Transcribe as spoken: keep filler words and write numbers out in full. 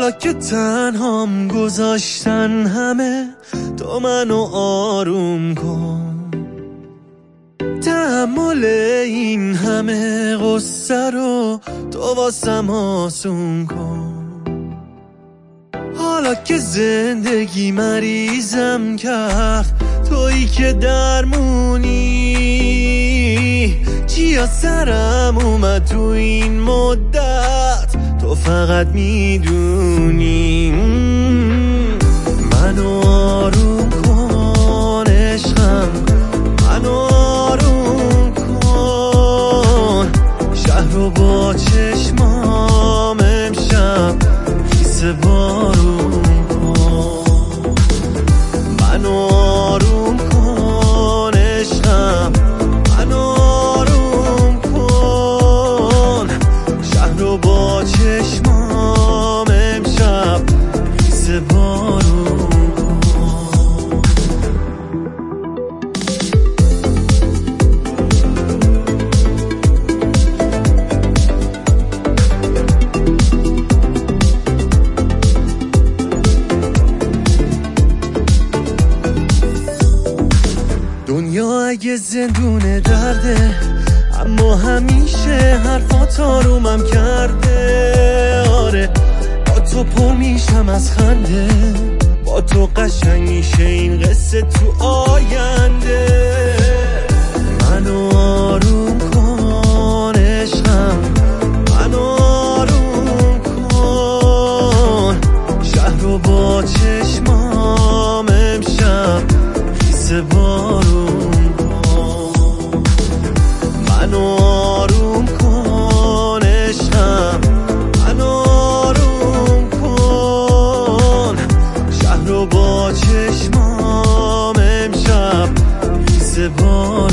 حالا که تنهام گذاشتن همه، تو منو آروم کن. تحمل این همه غصه رو تو واسم آسون کن. حالا که زندگی مریضم کرد، تویی که درمونی. چیا سرم اومد تو این مدت، تو فقط میدونی. منو آروم کن عشقم، منو آروم کن. شهر رو با چشمام امشب خیس بارون کن. منو آروم کن عشقم، منو آروم کن. شهر رو با چشمام امشب خیس بارون کن. دنیا اگه زندون درده، اما همیشه حرفات آرومم کرده. آره با تو پر میشم از خنده، با تو قشنگ میشه این قصه تو آینده. منو آروم کن عشقم، منو آروم کن. شهر رو با چشمام امشب خیس بارون کن. منو آروم کن عشقم، منو آروم کن. شهر رو با چشمام امشب خیس بارون